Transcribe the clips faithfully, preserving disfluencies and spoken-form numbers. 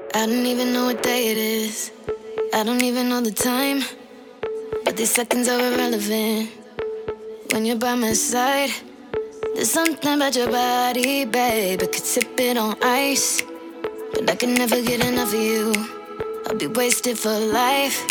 I don't even know what day it is. I don't even know the time. But these seconds are irrelevant when you're by my side. There's something about your body, babe. I could sip it on ice, but I can never get enough of you. I'll be wasted for life.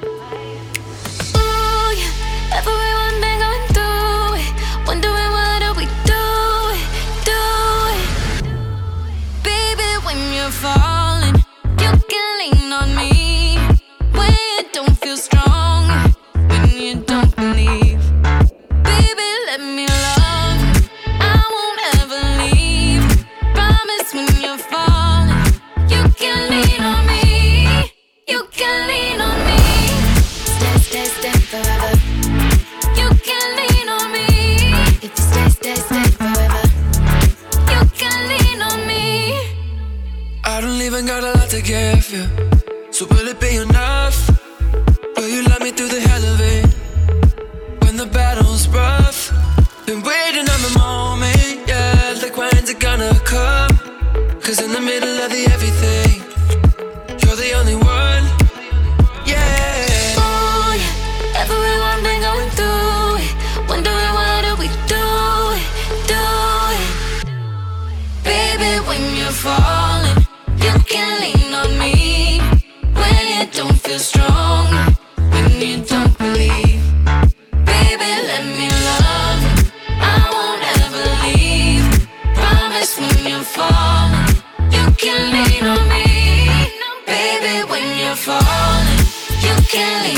Ooh, yeah. Everyone been going through it, wondering what do we do it, do it. Baby, when you're falling, you can lean on me. When you don't feel strong, when you don't believe. Baby, let me love you. I won't ever leave. Promise when you're falling, you can lean on me. You can lean on me. Stay, stay, stay forever. You can lean on me. If you stay, stay, stay forever. You can lean on me. I don't even got a lot to give you, so will it be enough? Will you love me through the hell of it? When the battle's rough, been waiting on the moment, yeah. Like when's it gonna come? Cause in the middle of the everything, you're the only one, yeah. Ooh, yeah. Everyone been going through it, wondering what do we do it, do it. Baby, when you're falling, you can lean on me. When you don't feel strong, when you don't believe. Baby, let me love you. I won't ever leave. Promise when you're falling, you can lean on me. Baby, when you're falling, you can lean